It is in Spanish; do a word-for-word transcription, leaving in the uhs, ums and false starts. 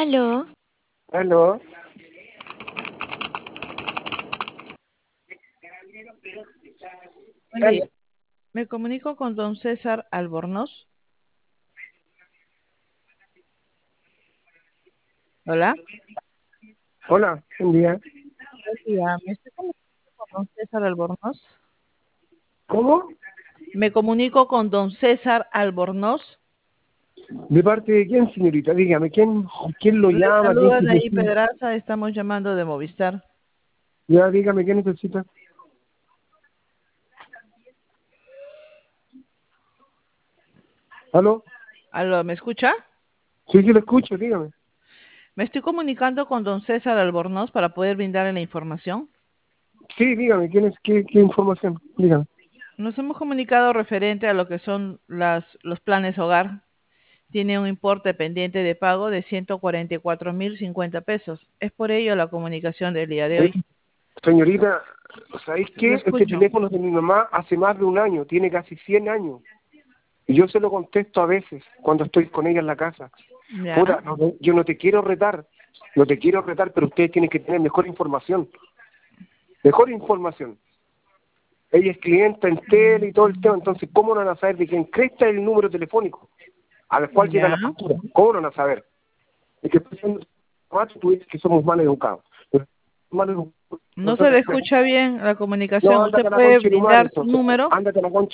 Aló, Aló, Buen día. aló. Me comunico con don César Albornoz. Hola. Hola, buen día. Buen día. Me estoy comunicando con don César Albornoz. ¿Cómo? Me comunico con don César Albornoz. ¿De parte de quién, señorita? Dígame, ¿quién, quién lo Le llama? ¿Quién saluda se de ahí necesita? Pedraza. Estamos llamando de Movistar. Ya, dígame, ¿qué necesita? ¿Aló? Aló, ¿me escucha? Sí, sí, lo escucho, dígame. Me estoy comunicando con don César Albornoz para poder brindarle la información. Sí, dígame, ¿quién es, qué, qué información? Dígame. Nos hemos comunicado referente a lo que son las, los planes hogar. Tiene un importe pendiente de pago de ciento cuarenta y cuatro mil cincuenta pesos. Es por ello la comunicación del día de Eh, hoy. Señorita, ¿sabéis Le qué? Este escucho. teléfono es de mi mamá hace más de un año, tiene casi cien años. Y yo se lo contesto a veces cuando estoy con ella en la casa. ¿Ya? Puta, no, no, yo no te quiero retar, no te quiero retar, pero ustedes tienen que tener mejor información. Mejor información. Ella es clienta en tele y todo el tema, entonces, ¿cómo no van a saber de quién cresta es el número telefónico al cual llega ¿Ya? la factura? ¿Cómo no van a saber? Es que tú dices que somos mal educados. Pero mal educados, No se le nosotros- escucha bien la No, comunicación. ¿Usted ándate a la puede concha de tu madre, brindar su entonces. número? Ándate a la concha.